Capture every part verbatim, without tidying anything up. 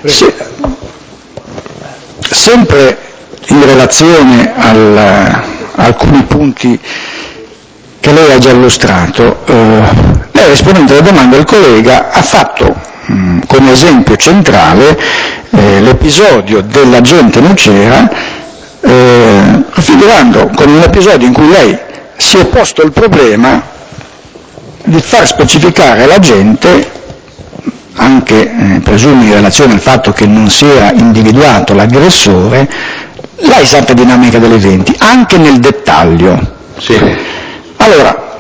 Se, sempre in relazione al, a alcuni punti che lei ha già illustrato, eh, lei rispondendo alla domanda del collega ha fatto mh, come esempio centrale eh, l'episodio dell'agente Nucera, eh, raffigurando come un episodio in cui lei si è posto il problema di far specificare l'agente, anche eh, presumo in relazione al fatto che non si era individuato l'aggressore, la esatta dinamica degli eventi, anche nel dettaglio. Sì. Allora,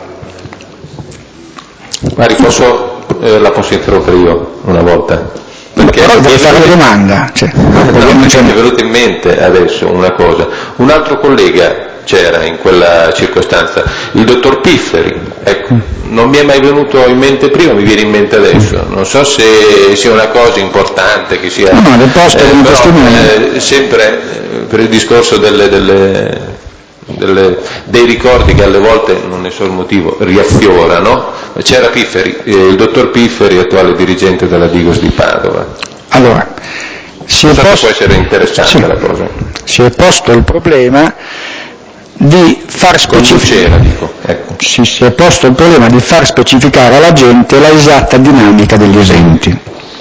Mari, posso, eh, la posso interrompere io una volta? Perché però devo fare una domanda. Cioè, no, mi è venuta in mente adesso una cosa. Un altro collega c'era in quella circostanza, il dottor Pifferi, ecco, non mi è mai venuto in mente prima, mi viene in mente adesso, non so se sia una cosa importante, che sia, no, no, del posto, eh, però, eh, sempre eh, per il discorso delle, delle, delle, dei ricordi che alle volte, non ne so il motivo, riaffiorano, c'era Pifferi, eh, il dottor Pifferi, attuale dirigente della Digos di Padova. Allora, si è, so posto, può essere interessante sì, la cosa. Si è posto il problema di far specificare, dico, ecco. si, si è posto il problema di far specificare alla gente la esatta dinamica degli eventi.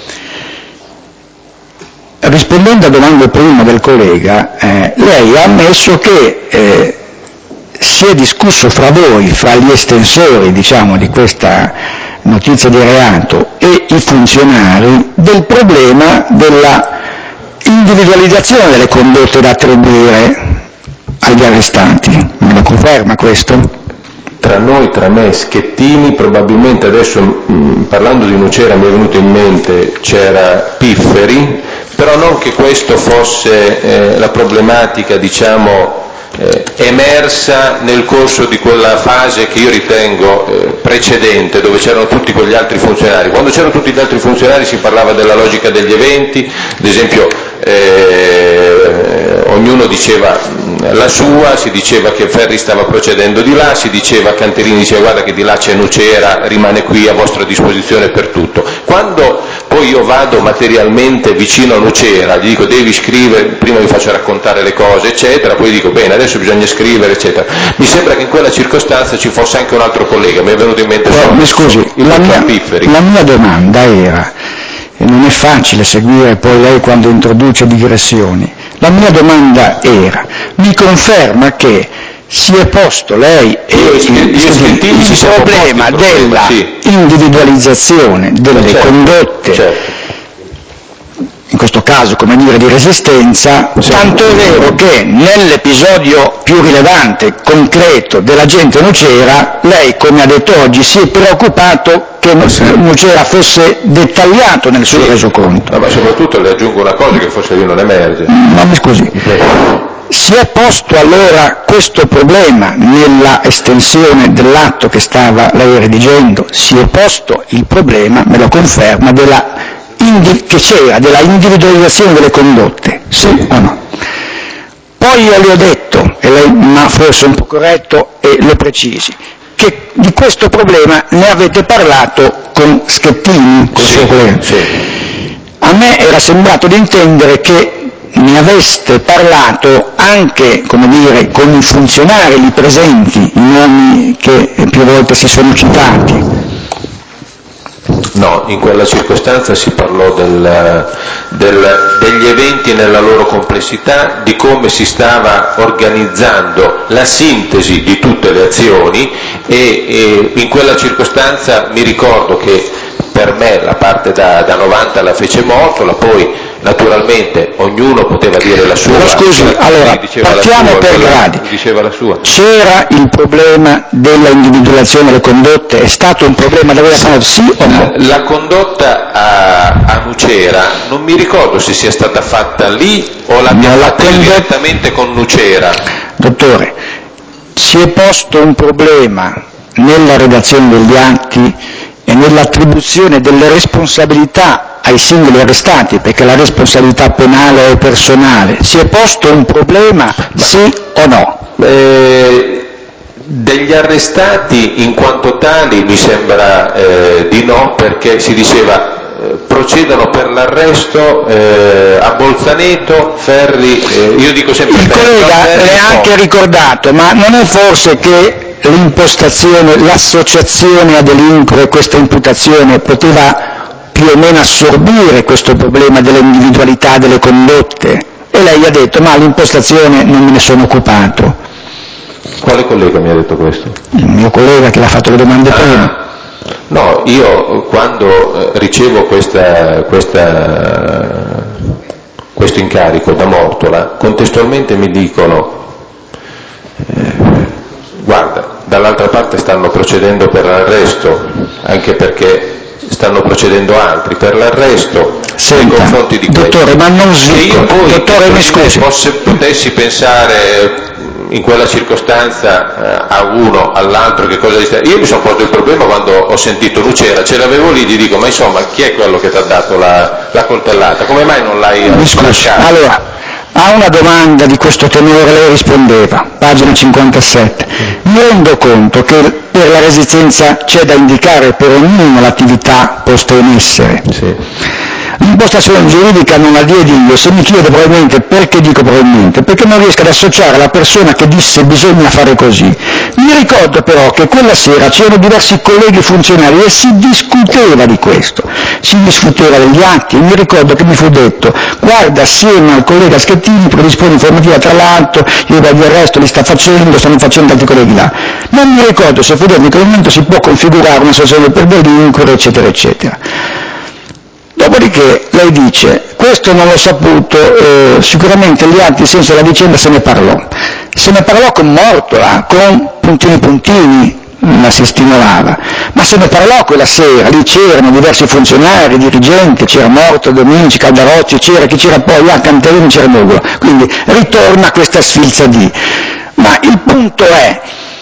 Rispondendo a domande prima del collega, eh, lei ha ammesso che eh, si è discusso fra voi, fra gli estensori, diciamo, di questa notizia di reato e i funzionari, del problema della individualizzazione delle condotte da attribuire agli arrestati. Me lo conferma questo? Tra noi, tra me e Schettini, probabilmente adesso mh, parlando di Nucera mi è venuto in mente c'era Pifferi, però non che questo fosse eh, la problematica, diciamo, eh, emersa nel corso di quella fase che io ritengo eh, precedente, dove c'erano tutti quegli altri funzionari. Quando c'erano tutti gli altri funzionari si parlava della logica degli eventi, ad esempio eh, ognuno diceva la sua, si diceva che Ferri stava procedendo di là, si diceva, Canterini diceva guarda che di là c'è Nucera, rimane qui a vostra disposizione per tutto. Quando poi io vado materialmente vicino a Nucera, gli dico devi scrivere, prima vi faccio raccontare le cose eccetera, poi dico bene adesso bisogna scrivere eccetera. Mi sembra che in quella circostanza ci fosse anche un altro collega, mi è venuto in mente solo mi scusi, il la mia, Pifferi. La mia domanda era, e non è facile seguire poi lei quando introduce digressioni, la mia domanda era, mi conferma che si è posto lei e io, io, il, Schettini, il ci problema della sì. individualizzazione delle certo, condotte, certo. in questo caso come dire di resistenza, sì. Tanto è vero che nell'episodio più rilevante, concreto dell'agente Nucera, lei come ha detto oggi si è preoccupato che Nucera fosse dettagliato nel suo sì. resoconto. No, ma soprattutto le aggiungo una cosa che forse lì non emerge. No, mi scusi. Si è posto allora questo problema nella estensione dell'atto che stava lei redigendo? Si è posto il problema, me lo conferma, della che c'era della individualizzazione delle condotte, sì o no? Poi io le ho detto, e lei ma forse un po' corretto e lo precisi, che di questo problema ne avete parlato con Schettini, con il suo collega. Sì. A me era sembrato di intendere che ne aveste parlato anche, come dire, con i funzionari lì presenti, i nomi che più volte si sono citati. No, in quella circostanza si parlò del, del, degli eventi nella loro complessità, di come si stava organizzando la sintesi di tutte le azioni e, e in quella circostanza mi ricordo che per me la parte da, da novanta la fece Mortola, poi naturalmente ognuno poteva dire la sua. Però scusi, allora, partiamo sua, per gradi. Diceva la sua. C'era il problema della individuazione delle condotte? È stato un problema da voi a sì o no? La condotta a, a Nucera non mi ricordo se sia stata fatta lì o l'abbiamo fatta condott- direttamente con Nucera. Dottore, si è posto un problema nella redazione degli atti e nell'attribuzione delle responsabilità ai singoli arrestati, perché la responsabilità penale è personale, si è posto un problema, sì o no? Eh, degli arrestati in quanto tali mi sembra eh, di no, perché si diceva procedono per l'arresto eh, a Bolzaneto, Ferri, eh, io dico sempre il Ferri, collega Ferri, è anche ricordato, ma non è forse che l'impostazione, l'associazione a delinquere, questa imputazione poteva più o meno assorbire questo problema dell'individualità delle condotte? E lei ha detto, ma l'impostazione non me ne sono occupato. Quale collega mi ha detto questo? Il mio collega che l'ha fatto le domande prima. Ah. No, io quando ricevo questa, questa, questo incarico da Mortola, contestualmente mi dicono eh, guarda, dall'altra parte stanno procedendo per l'arresto, anche perché stanno procedendo altri per l'arresto nei confronti di questo. Dottore, ma non se io poi dottore, mi scusi. Posse, potessi pensare in quella circostanza eh, a uno, all'altro, che cosa gli sta... Io mi sono posto il problema quando ho sentito Lucera, ce l'avevo lì, gli dico, ma insomma, chi è quello che ti ha dato la, la coltellata? Come mai non l'hai lasciato? Allora, a una domanda di questo tenore lei rispondeva, pagina cinquantasette. Mi rendo conto che per la resistenza c'è da indicare per ognuno l'attività posta in essere. Sì. L'impostazione giuridica non la diedi io, se mi chiede probabilmente perché dico probabilmente, perché non riesco ad associare la persona che disse bisogna fare così. Mi ricordo però che quella sera c'erano diversi colleghi funzionari e si discuteva di questo, si discuteva degli atti, e mi ricordo che mi fu detto guarda, assieme al collega Schettini predispone informativa tra l'altro, io di arresto li sta facendo, stanno facendo altri colleghi là. Non mi ricordo se fu detto in quel momento si può configurare una associazione per delinquere, eccetera, eccetera. Dopodiché lei dice, questo non l'ho saputo, eh, sicuramente gli altri, in senso della vicenda, se ne parlò. Se ne parlò con Mortola, con puntini puntini, la si stimolava, ma se ne parlò quella sera, lì c'erano diversi funzionari, dirigenti, c'era Mortola, Dominici, Caldarozzi, c'era chi c'era poi, ah, Canterini, c'era Nugola, quindi ritorna questa sfilza di. Ma il punto è,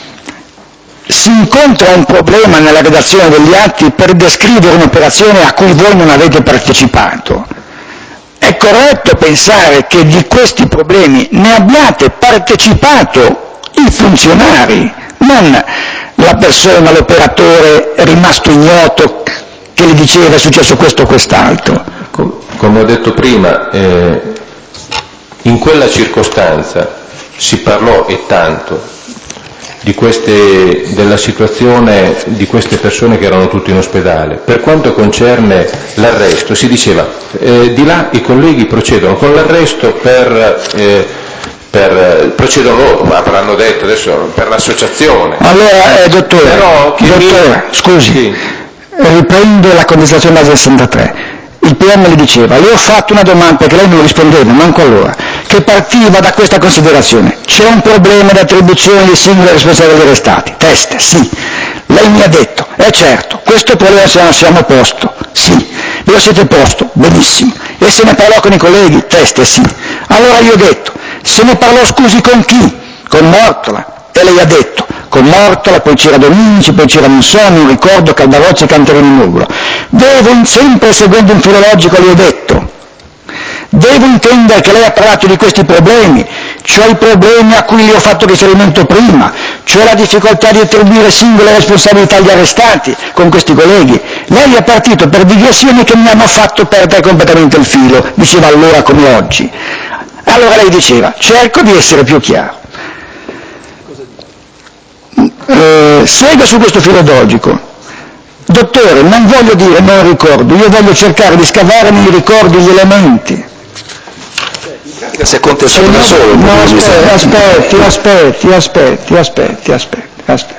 si incontra un problema nella redazione degli atti per descrivere un'operazione a cui voi non avete partecipato. È corretto pensare che di questi problemi ne abbiate partecipato i funzionari, non la persona, l'operatore rimasto ignoto che le diceva è successo questo o quest'altro. Come ho detto prima, eh, in quella circostanza si parlò e tanto di queste, della situazione di queste persone che erano tutte in ospedale. Per quanto concerne l'arresto, si diceva eh, di là i colleghi procedono con l'arresto per, eh, per procedono loro, avranno detto adesso per l'associazione. Allora, eh, dottore, Però che dottore mi... scusi, sì. Riprendo la contestazione base sessantatré. Il P M le diceva, le ho fatto una domanda perché lei non rispondeva, manco allora, che partiva da questa considerazione. C'è un problema di attribuzione di singoli responsabili arrestati. Teste, sì. Lei mi ha detto, è eh certo, questo problema se non siamo posto. Sì. Ve lo siete posto? Benissimo. E se ne parlò con i colleghi? Teste, sì. Allora io ho detto, se ne parlò scusi con chi? Con Mortola. E lei ha detto, con Mortola, poi c'era Dominici, poi c'era Monsoni, non ricordo, Caldarozzi e Canterini Nugola. Devo, sempre seguendo un filologico, le ho detto, devo intendere che lei ha parlato di questi problemi, cioè i problemi a cui le ho fatto riferimento prima, cioè la difficoltà di attribuire singole responsabilità agli arrestati con questi colleghi. Lei è partito per digressioni che mi hanno fatto perdere completamente il filo, diceva allora come oggi. Allora lei diceva, cerco di essere più chiaro. Eh, segue su questo filologico. Dottore, non voglio dire non ricordo, io voglio cercare di scavare nei ricordi gli elementi. Si è contestato da solo. No, aspetti, aspetti, aspetti, aspetti, aspetti, aspetti, aspetti.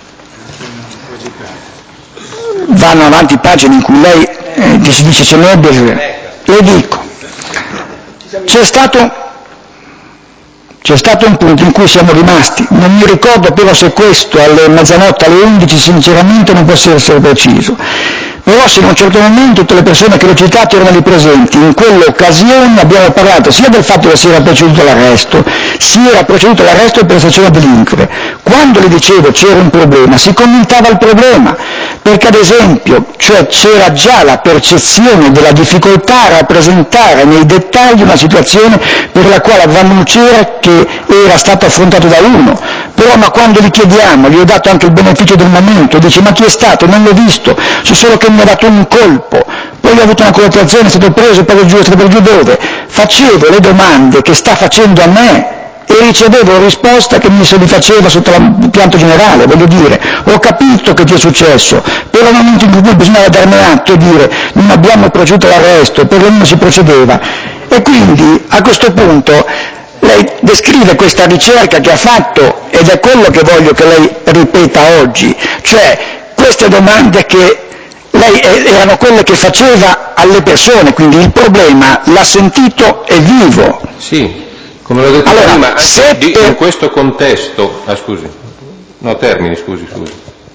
Vanno avanti pagine in cui lei eh, si dice c'è nebbia. Le dico, c'è stato C'è stato un punto in cui siamo rimasti, non mi ricordo però se questo alle mezzanotte, alle undici, sinceramente non posso essere preciso, però se in un certo momento tutte le persone che l'ho citato erano lì presenti, in quell'occasione abbiamo parlato sia del fatto che si era proceduto all'arresto, si era proceduto all'arresto per stazione a delinquere. Quando le dicevo c'era un problema, si commentava il problema, perché ad esempio cioè c'era già la percezione della difficoltà a rappresentare nei dettagli una situazione per la quale avevamo Lucera che era stato affrontato da uno, però ma quando gli chiediamo, gli ho dato anche il beneficio del momento, dice ma chi è stato? Non l'ho visto, so solo che mi ha dato un colpo, poi ho avuto una cooperazione, è stato preso, poi giù, è stato preso giù dove? Facevo le domande che sta facendo a me e ricevevo risposta che mi soddisfaceva sotto il pianto generale, voglio dire, ho capito che ti è successo, però nel momento in cui bisognava darne atto e dire non abbiamo proceduto all'arresto, perlomeno si procedeva. E quindi a questo punto lei descrive questa ricerca che ha fatto ed è quello che voglio che lei ripeta oggi, cioè queste domande che lei erano quelle che faceva alle persone, quindi il problema l'ha sentito e vivo. Sì, come l'ho detto allora, prima, anche se di, per... in questo contesto, ah scusi, no termini, scusi, scusi.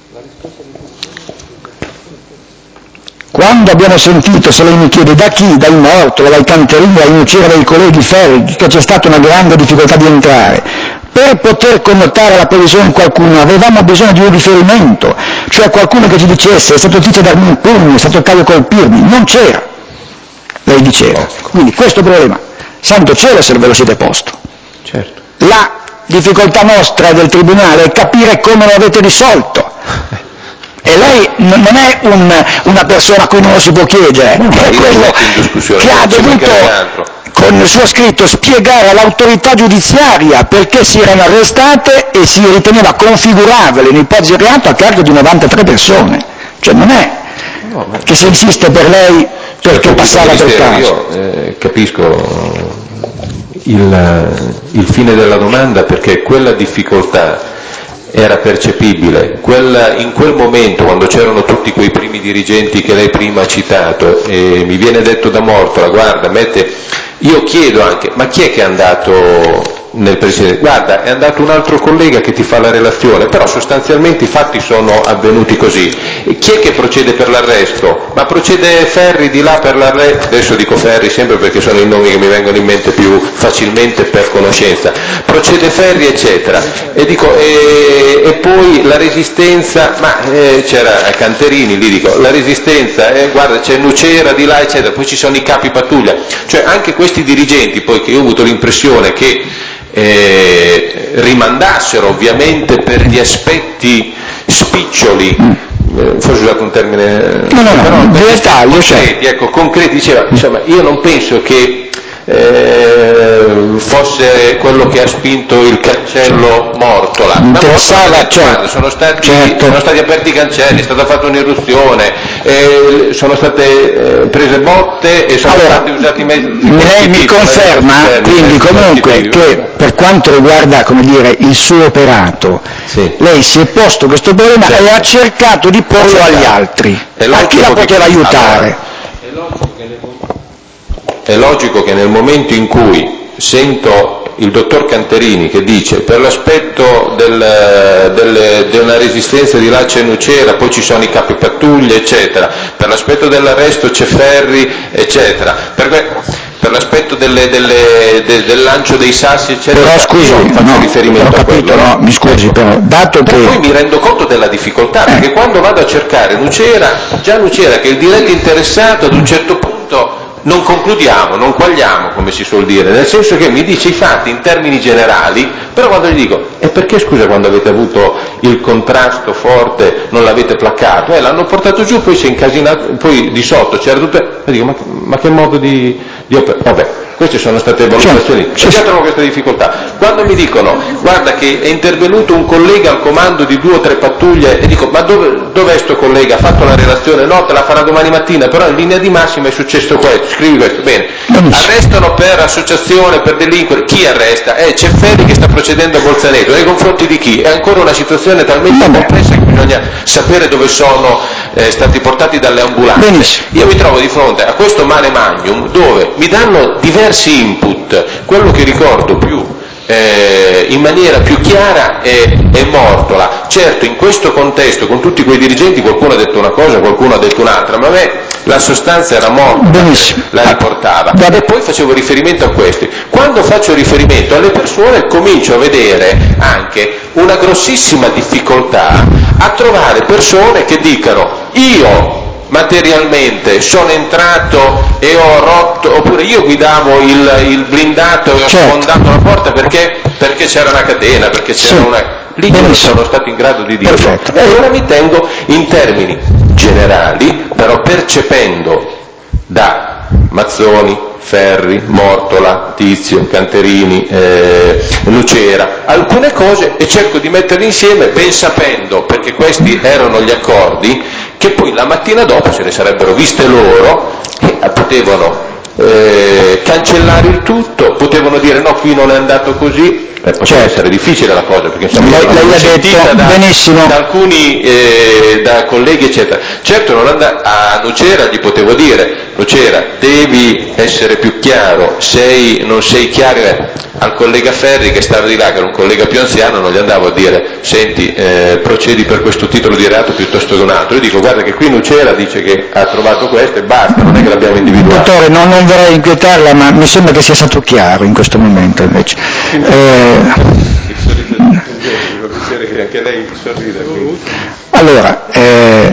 Quando abbiamo sentito, se lei mi chiede da chi, dai Mortola, dai Canterini, dai Nucera, dai colleghi Ferri, che c'è stata una grande difficoltà di entrare, per poter connotare la posizione di qualcuno avevamo bisogno di un riferimento, cioè qualcuno che ci dicesse è stato Tizio a darmi un pugno, è stato Caio a colpirmi, non c'era, lei diceva. Quindi questo problema, santo cielo se ve lo siete posto. Certo. La difficoltà nostra del Tribunale è capire come lo avete risolto. E lei non è un, una persona a cui non lo si può chiedere, no, è quello che ha dovuto, con il suo scritto, spiegare all'autorità giudiziaria perché si erano arrestate e si riteneva configurabile un'ipotesi di reato a carico di novantatré persone. Cioè non è no, ma... che si insiste per lei perché passava per caso. Io eh, capisco il, il fine della domanda, perché quella difficoltà era percepibile. Quella, in quel momento, quando c'erano tutti quei primi dirigenti che lei prima ha citato, e mi viene detto da Mortola, guarda, mette, io chiedo anche, ma chi è che è andato nel precedente? Guarda, è andato un altro collega che ti fa la relazione, però sostanzialmente i fatti sono avvenuti così. E chi è che procede per l'arresto? Ma procede Ferri di là per l'arresto? Adesso dico Ferri sempre perché sono i nomi che mi vengono in mente più facilmente per conoscenza. Procede Ferri, eccetera. E dico, e, e poi la Resistenza, ma eh, c'era Canterini, lì dico, la Resistenza, eh, guarda, c'è Nucera di là, eccetera, poi ci sono i capi pattuglia. Cioè anche questi dirigenti, poi, che io ho avuto l'impressione che eh, rimandassero ovviamente per gli aspetti spiccioli, eh, forse ho usato un termine, no, no, però no, dettaglio, concreti, cioè. ecco, concreti, diceva, insomma, io non penso che Eh, fosse quello che ha spinto il cancello Mortola. Interessava, Mortola, certo, sono, stati, certo. sono stati aperti i cancelli, è stata fatta un'irruzione, eh, sono state eh, prese botte e sono allora, stati usati i mezzi. Lei mi conferma, quindi comunque, che per quanto riguarda, come dire, il suo operato, sì. lei si è posto questo problema certo. e ha cercato di porlo agli altri, a chi la poteva che... aiutare. Allora, è logico che nel momento in cui sento il dottor Canterini che dice per l'aspetto del, del, della resistenza di là c'è Nucera, poi ci sono i capi pattuglie, eccetera, per l'aspetto dell'arresto c'è Ferri, eccetera, per, per l'aspetto delle, delle, de, del lancio dei sassi, eccetera, però scusi, io faccio no, riferimento ho capito, a quello. No, mi scusi, però, dato però che... poi mi rendo conto della difficoltà, eh. perché quando vado a cercare Nucera, già Nucera che è il diretto interessato ad un certo punto non concludiamo, non quagliamo, come si suol dire, nel senso che mi dice i fatti in termini generali, però quando gli dico, e perché scusa quando avete avuto il contrasto forte non l'avete placcato? Eh, l'hanno portato giù, poi si è incasinato, poi di sotto c'era tutto, e dico, ma, ma che modo di, di operare? Vabbè, queste sono state valutazioni, e già trovo questa difficoltà. Quando mi dicono, guarda che è intervenuto un collega al comando di due o tre pattuglie, e dico, ma dove, dov'è sto collega? Ha fatto la relazione? No, te la farà domani mattina, però in linea di massima è successo questo, scrivi questo, bene. Arrestano per associazione, per delinquere, chi arresta? Eh, c'è Ferri che sta procedendo a Bolzaneto, nei confronti di chi? È ancora una situazione talmente complessa che bisogna sapere dove sono eh, stati portati dalle ambulanze. Benissimo. Io mi trovo di fronte a questo mare magnum dove mi danno diversi input, quello che ricordo più eh, in maniera più chiara è, è Mortola. Certo, in questo contesto, con tutti quei dirigenti, qualcuno ha detto una cosa, qualcuno ha detto un'altra, ma a me la sostanza era Mortola, benissimo, la riportava, e poi facevo riferimento a questi. Quando faccio riferimento alle persone comincio a vedere anche una grossissima difficoltà a trovare persone che dicano io materialmente sono entrato e ho rotto, oppure io guidavo il, il blindato e ho certo. sfondato la porta perché, perché c'era una catena, perché c'era sì. una... Lì non sono stato in grado di dirlo. Perfetto. E allora mi tengo in termini generali, però percependo da Mazzoni, Ferri, Mortola, Tizio, Canterini, eh, Lucera, alcune cose, e cerco di metterle insieme ben sapendo, perché questi erano gli accordi, che poi la mattina dopo se le sarebbero viste loro e potevano eh, cancellare il tutto, potevano dire no, qui non è andato così. Eh, poteva certo. essere difficile la cosa, perché insomma lei, lei ha detto da, benissimo da alcuni eh, da colleghi eccetera. Certo non and- a Nucera gli potevo dire: Nucera, devi essere più chiaro, sei, non sei chiaro. eh. Al collega Ferri che stava di là, che era un collega più anziano, non gli andavo a dire senti eh, procedi per questo titolo di reato piuttosto che un altro. Io dico guarda che qui Nucera dice che ha trovato questo e basta, non è che l'abbiamo individuato. Dottore, no, non vorrei inquietarla, ma mi sembra che sia stato chiaro in questo momento invece. Eh, anche lei sorride. Allora, eh,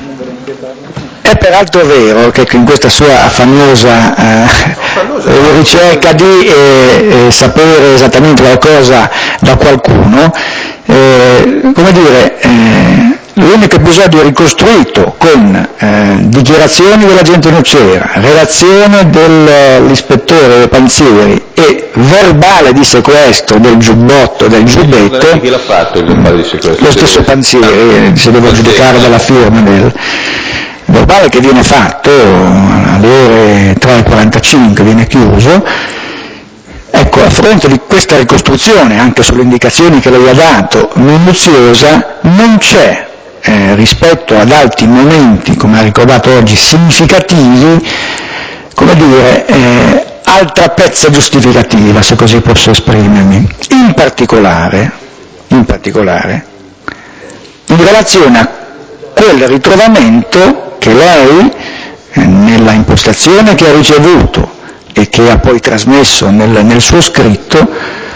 è peraltro vero che in questa sua famosa eh, ricerca di eh, eh, sapere esattamente qualcosa da qualcuno, eh, come dire, eh, l'unico episodio ricostruito con eh, dichiarazioni dell'agente Nucera, relazione dell'ispettore Panzieri e verbale di sequestro del giubbotto, del giubbetto, chi l'ha fatto il verbale di sequestro? lo stesso Panzieri, se devo giudicare dalla firma del verbale che viene fatto alle ore tre e quarantacinque, viene chiuso. Ecco, a fronte di questa ricostruzione, anche sulle indicazioni che lei ha dato, minuziosa, non c'è eh, rispetto ad altri momenti, come ha ricordato oggi, significativi, come dire, eh, altra pezza giustificativa, se così posso esprimermi. In particolare, in particolare, in relazione a quel ritrovamento che lei, eh, nella impostazione che ha ricevuto e che ha poi trasmesso nel, nel suo scritto,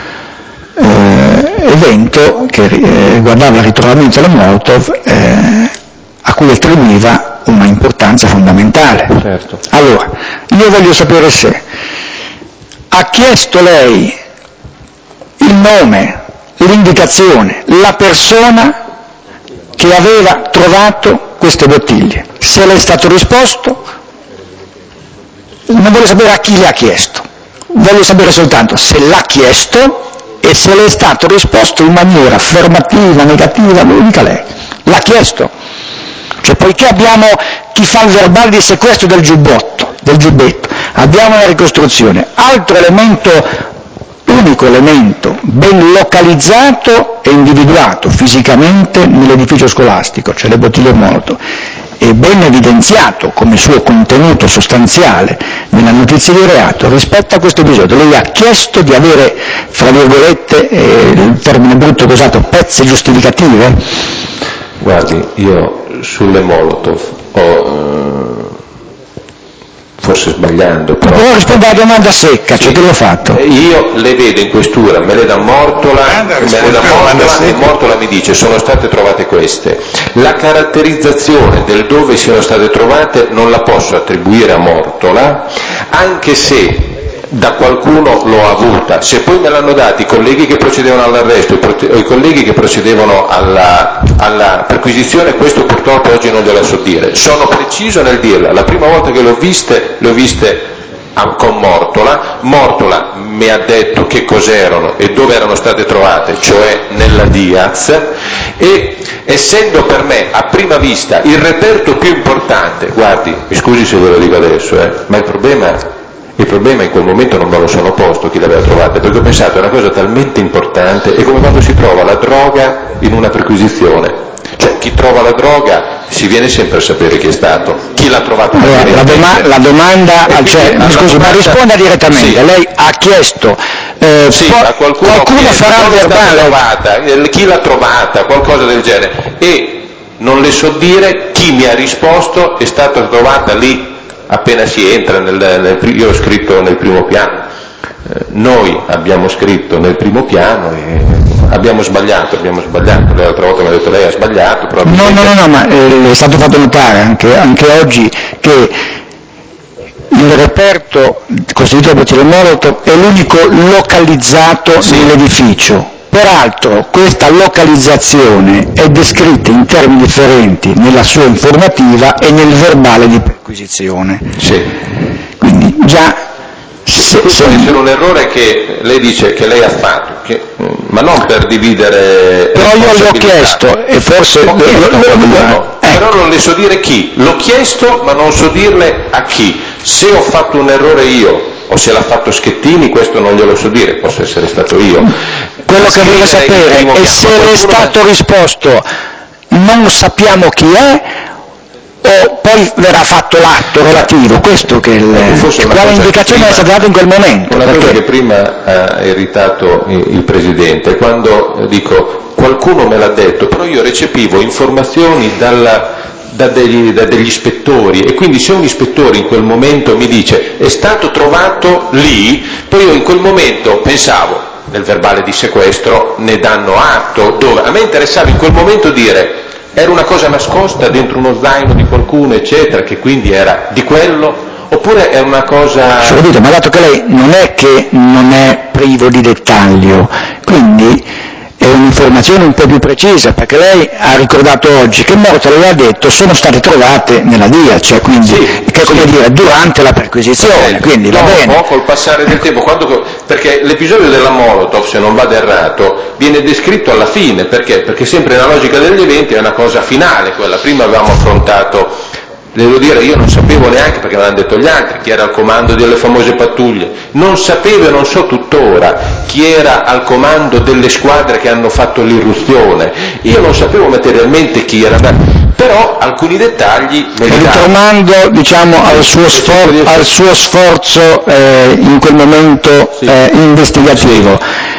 eh, evento che eh, riguardava il ritrovamento della Molotov, eh, a cui attribuiva una importanza fondamentale. Certo. Allora, io voglio sapere se ha chiesto lei il nome, l'indicazione, la persona che aveva trovato queste bottiglie. Se le è stato risposto, non voglio sapere a chi le ha chiesto, voglio sapere soltanto se l'ha chiesto e se le è stato risposto in maniera affermativa, negativa, lo dica lei. L'ha chiesto? Cioè, poiché abbiamo chi fa il verbale di sequestro del giubbotto, del giubbetto, abbiamo la ricostruzione, altro elemento, unico elemento ben localizzato e individuato fisicamente nell'edificio scolastico, cioè le bottiglie Molotov, e ben evidenziato come suo contenuto sostanziale nella notizia di reato rispetto a questo episodio. Lei ha chiesto di avere, fra virgolette, eh, il termine brutto che ho usato, pezze giustificative? Guardi, io sulle Molotov ho, eh, forse sbagliando, però... Però risponde alla domanda secca, sì. Cioè che l'ho fatto? Io le vedo in questura, me le dà Mortola, me le dà Mortola e Mortola mi dice sono state trovate queste. La caratterizzazione del dove siano state trovate non la posso attribuire a Mortola, anche se da qualcuno l'ho avuta. Se poi me l'hanno dati i colleghi che procedevano all'arresto o i colleghi che procedevano alla, alla perquisizione, questo purtroppo oggi non glielo so dire. Sono preciso nel dirla, la prima volta che le ho viste, le ho viste con Mortola, Mortola mi ha detto che cos'erano e dove erano state trovate, cioè nella Diaz, e essendo per me a prima vista il reperto più importante, guardi, mi scusi se ve lo dico adesso, eh, ma il problema Il problema in quel momento non me lo sono posto chi l'aveva trovata, perché ho pensato è una cosa talmente importante, è come quando si trova la droga in una perquisizione, cioè chi trova la droga si viene sempre a sapere chi è stato, chi l'ha trovata. Allora, la, doma- la domanda, quindi, cioè, mi scusi, domanda, ma risponda direttamente, sì. Lei ha chiesto, eh, sì, po- a qualcuno, qualcuno chiesto, farà il verbale, trovata, chi l'ha trovata, qualcosa del genere, e non le so dire chi mi ha risposto è stata trovata lì. Appena si entra, nel, nel, io ho scritto nel primo piano, eh, noi abbiamo scritto nel primo piano e abbiamo sbagliato, abbiamo sbagliato, l'altra volta mi ha detto lei ha sbagliato, probabilmente... No, no, no, no, ma eh, è stato fatto notare anche, anche oggi che il reperto costituito da bottiglie Molotov è l'unico localizzato sì. nell'edificio. Peraltro questa localizzazione è descritta in termini differenti nella sua informativa e nel verbale di perquisizione. Sì. Quindi già se, questo se... può essere un errore che lei dice che lei ha fatto, che, ma non per dividere. Però io l'ho chiesto e forse l'ho chiesto a qualcuno, eh. però non le so dire chi. L'ho chiesto ma non so dirle a chi. Se ho fatto un errore io o se l'ha fatto Schettini, questo non glielo so dire, posso essere stato io. Quello che voglio sapere è se le è stato risposto non sappiamo chi è o poi verrà fatto l'atto relativo, questo che il, eh, quale indicazione è stata data in quel momento. Una perché... cosa che prima ha irritato il Presidente, quando dico qualcuno me l'ha detto, però io recepivo informazioni dalla, da, degli, da degli ispettori, e quindi se un ispettore in quel momento mi dice è stato trovato lì, poi io in quel momento pensavo, nel verbale di sequestro ne danno atto, dove a me interessava in quel momento dire era una cosa nascosta dentro uno zaino di qualcuno eccetera, che quindi era di quello, oppure è una cosa... Ci ho detto, ma dato che lei non è che non è privo di dettaglio, quindi è un'informazione un po' più precisa, perché lei ha ricordato oggi che morte aveva detto sono state trovate nella D I A, cioè quindi, sì, che come sì. dire, durante la perquisizione, sì, quindi dopo, va bene. Col passare del tempo, quando, perché l'episodio della Molotov, se non vado errato, viene descritto alla fine, perché? Perché sempre nella logica degli eventi è una cosa finale quella, prima avevamo affrontato... Devo dire, io non sapevo neanche, perché me l'hanno detto gli altri, chi era al comando delle famose pattuglie, non sapevo e non so tuttora chi era al comando delle squadre che hanno fatto l'irruzione, io non sapevo materialmente chi era, però alcuni dettagli me li danno. Ritornando diciamo, al, suo sfor- al suo sforzo eh, in quel momento sì. eh, investigativo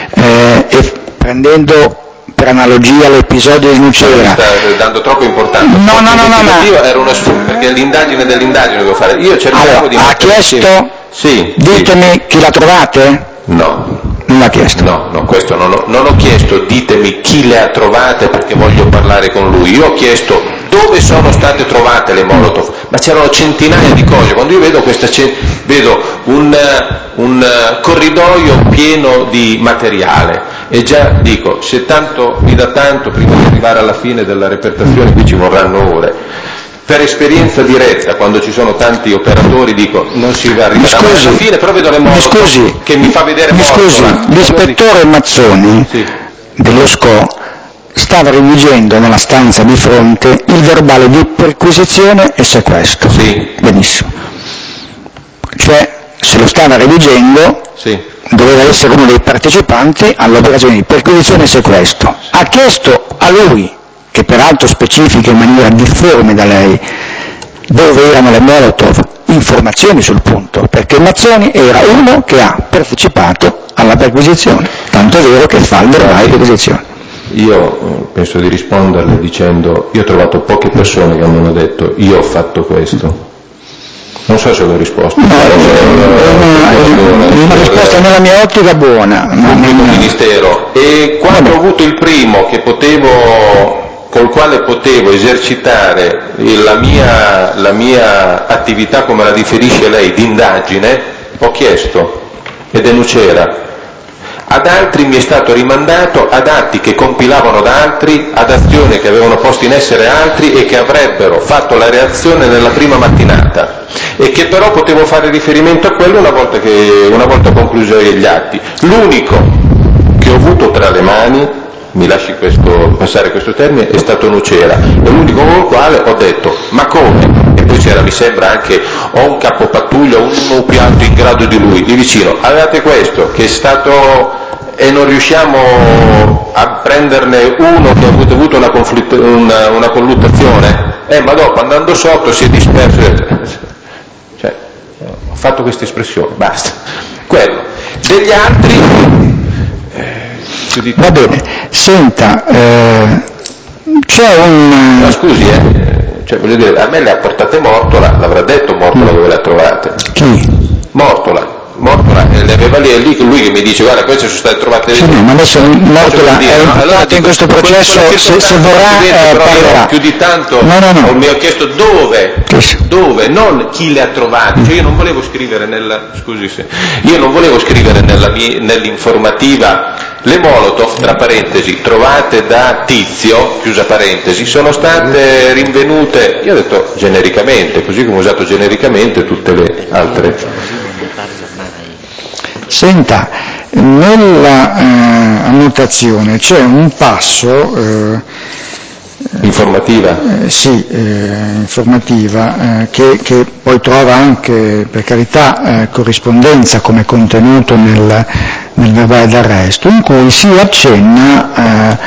eh, e prendendo per analogia l'episodio di Nucera. Mi sta dando troppo importanza. No, no, no, no, no. Era una sfida, perché l'indagine dell'indagine devo fare. Io cercavo allora, di ha chiesto, sì, ditemi sì. chi la trovate? No. Non l'ha chiesto? No, no, questo non ho, non ho chiesto ditemi chi le ha trovate perché voglio parlare con lui. Io ho chiesto dove sono state trovate le Molotov, ma c'erano centinaia di cose. Quando io vedo questa vedo un, un corridoio pieno di materiale e già dico, se tanto mi dà tanto prima di arrivare alla fine della repertazione, qui ci vorranno ore. Per esperienza diretta, quando ci sono tanti operatori, dico non si arriverà mai alla fine, però vedo le Molotov che mi fa vedere mi scusi, Mortola. l'ispettore Mazzoni sì. dello S C O stava redigendo nella stanza di fronte il verbale di perquisizione e sequestro. Sì. Benissimo. Cioè, se lo stava redigendo, sì. doveva essere uno dei partecipanti all'operazione di perquisizione e sequestro. Ha chiesto a lui, che peraltro specifica in maniera difforme da lei, dove erano le Molotov, informazioni sul punto, perché Mazzoni era uno che ha partecipato alla perquisizione, tanto è vero che fa il verbale di perquisizione. Io penso di risponderle dicendo, io ho trovato poche persone che mi hanno detto io ho fatto questo. Non so se l'ho risposto. No, è una, una risposta nella mia ottica buona. Pubblico ministero. E quando ho avuto il primo che potevo, col quale potevo esercitare la mia, la mia attività, come la differisce lei, di indagine, ho chiesto, ed è Nucera. Ad altri mi è stato rimandato, ad atti che compilavano da altri, ad azioni che avevano posto in essere altri e che avrebbero fatto la reazione nella prima mattinata, e che però potevo fare riferimento a quello una volta, che, una volta concluso gli atti. L'unico che ho avuto tra le mani, mi lasci questo, passare questo termine, è stato Nucera, è l'unico con il quale ho detto ma come? E poi c'era, mi sembra, anche o un capopattuglia o uno più alto in grado di lui, di vicino, avevate questo che è stato, e non riusciamo a prenderne uno che ha avuto, avuto una, una, una colluttazione, eh ma dopo andando sotto si è disperso, cioè ho fatto questa espressione, basta. Quello degli altri eh, va bene, senta, eh, c'è un... No, scusi, eh, cioè voglio dire, a me le ha portate Mortola, l'avrà detto Mortola dove le ha trovate? Chi? Mortola. Mortola, e le aveva lì, è lì lui che mi dice guarda queste sono state trovate sì, no, ma adesso Mortola è imputato allora, in questo processo, se, se vorrà eh, parlerà. Più di tanto no, no, no. mi ho chiesto dove, dove, non chi le ha trovate, cioè io non volevo scrivere nella, scusi se, io non volevo scrivere nella mia, nell'informativa le Molotov, tra parentesi, trovate da Tizio, chiusa parentesi, sono state rinvenute, io ho detto genericamente, così come ho usato genericamente tutte le altre. Senta, nella eh, annotazione c'è un passo eh, informativa? Eh, sì, eh, informativa, eh, che, che poi trova anche, per carità, eh, corrispondenza come contenuto nel, nel verbale d'arresto, in cui si accenna eh,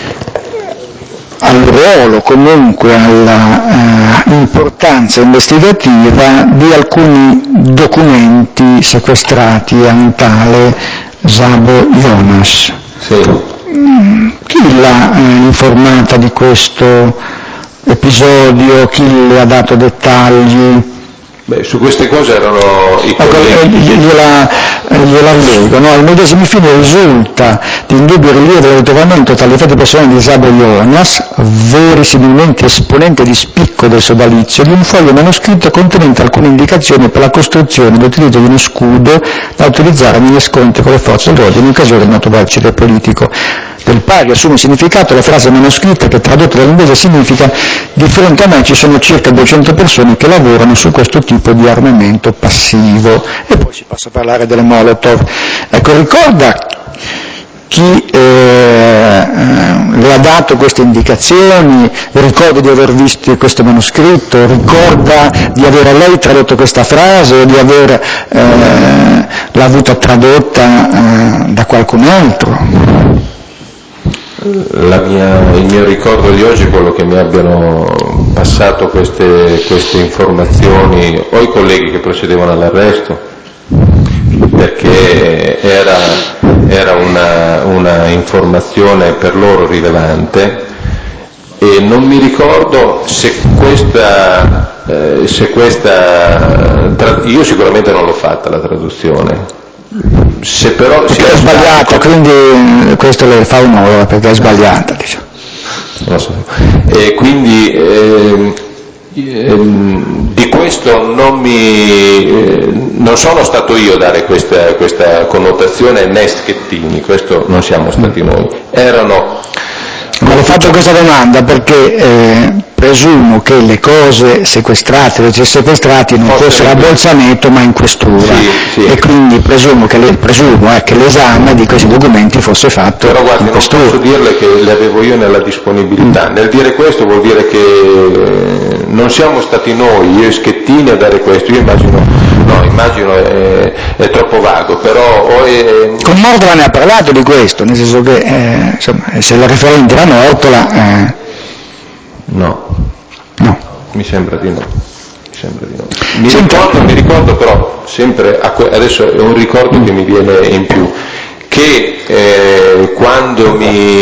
al ruolo, comunque alla eh, importanza investigativa di alcuni documenti sequestrati a un tale Szabo Jonas. Sì. Chi l'ha eh, informata di questo episodio? Chi le ha dato dettagli? Beh, su queste cose erano i colleghi. Ecco, gliela, gliela leggo, no? Al medesimo fine risulta di indubbio rilievo dell'autoramento tra gli effetti personali di Szabo Jonas, verosimilmente esponente di spicco del sodalizio, di un foglio manoscritto contenente alcune indicazioni per la costruzione e l'utilizzo di uno scudo da utilizzare negli scontri con le forze dell'ordine in occasione del noto vertice politico. Del pari assume significato la frase manoscritta che tradotta dall'inglese significa: di fronte a me ci sono circa duecento persone che lavorano su questo tipo di armamento passivo. E poi si passa a parlare delle Molotov. Ecco, ricorda chi eh, le ha dato queste indicazioni, ricorda di aver visto questo manoscritto, ricorda di aver lei tradotto questa frase o di aver eh, l'ha avuta tradotta eh, da qualcun altro? La mia, il mio ricordo di oggi è quello che mi abbiano passato queste, queste informazioni o i colleghi che procedevano all'arresto, perché era, era una, una informazione per loro rilevante, e non mi ricordo se questa, eh, se questa tra, io sicuramente non l'ho fatta la traduzione. Se però perché è sbagliata, quindi questo le fa onore perché è sbagliata, diciamo. Non so. E quindi eh, eh, di questo non mi eh, non sono stato io a dare questa, questa connotazione né Schettini, questo non siamo stati noi. Erano Ma le faccio questa domanda perché eh, presumo che le cose sequestrate, le cose sequestrati non fossero a Bolzaneto ma in questura, sì, sì. E quindi presumo che, le, presumo, eh, che l'esame di questi documenti fosse fatto Però guardi, in questura. non posso dirle che le avevo io nella disponibilità. Mm. Nel dire questo vuol dire che eh, non siamo stati noi, io e Schettini, a dare questo. Io immagino, no, immagino è, è troppo vago, però... O è... Con Mortola ne ha parlato di questo, nel senso che eh, insomma, se la referente era Mortola... Eh... No. No. Mi sembra di no. Mi sembra di no. Mi ricordo, mi ricordo però, sempre, adesso è un ricordo che mi viene in più, che eh, quando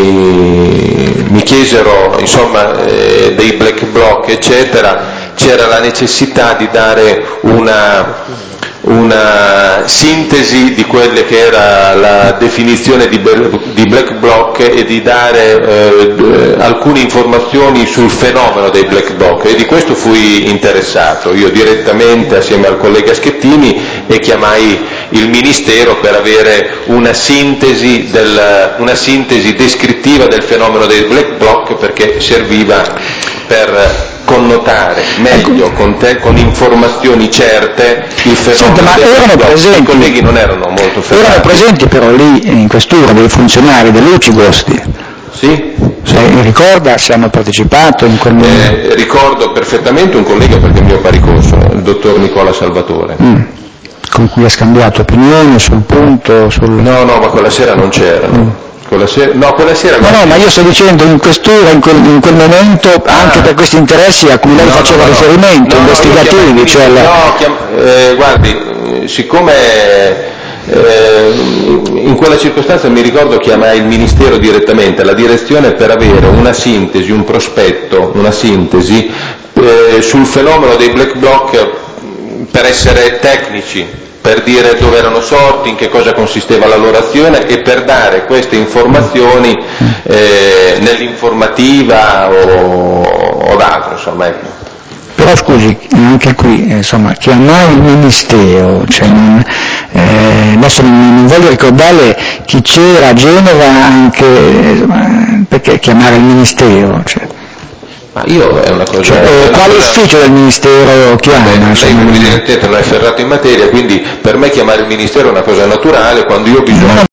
mi, mi chiesero insomma eh, dei black bloc eccetera, c'era la necessità di dare una, una sintesi di quelle che era la definizione di, di black bloc e di dare eh, alcune informazioni sul fenomeno dei black bloc, e di questo fui interessato io direttamente assieme al collega Schettini, e chiamai il Ministero per avere una sintesi, del, una sintesi descrittiva del fenomeno dei black bloc, perché serviva per connotare meglio, con, te, con informazioni certe, il fenomeno. Senta, ma dei erano black presenti, i colleghi non erano molto ferrati. Erano presenti però lì in questura dei funzionari dell'Ucigosti? Sì? Se ricorda se hanno partecipato in quel momento? Eh, ricordo perfettamente un collega perché è mio paricorso, il dottor Nicola Salvatore. Mm. Con cui ha scambiato opinioni sul punto? Sul... No, no, ma quella sera non c'erano. Mm. Quella sera, no, quella sera... No, no, ma io sto dicendo in questura, in quel, in quel momento, ah, anche per questi interessi a cui lei no, faceva no, riferimento, no, investigativi. No, cioè la... no chiam... eh, guardi, siccome eh, in quella circostanza mi ricordo chiamai il Ministero direttamente, la direzione, per avere una sintesi, un prospetto, una sintesi eh, sul fenomeno dei black bloc, per essere tecnici, per dire dove erano sorti, in che cosa consisteva la loro azione, e per dare queste informazioni eh, nell'informativa o, o d'altro, insomma. Ecco. Però scusi, anche qui, insomma, chiamare il Ministero, cioè, non, eh, adesso non voglio ricordarle chi c'era a Genova anche, insomma, perché chiamare il Ministero? Cioè. Ma io è una cosa... Cioè, eh, quale ufficio del Ministero chiama? Beh, lei come insomma, evidentemente non è ferrato in materia, quindi per me chiamare il Ministero è una cosa naturale, quando io ho bisogno...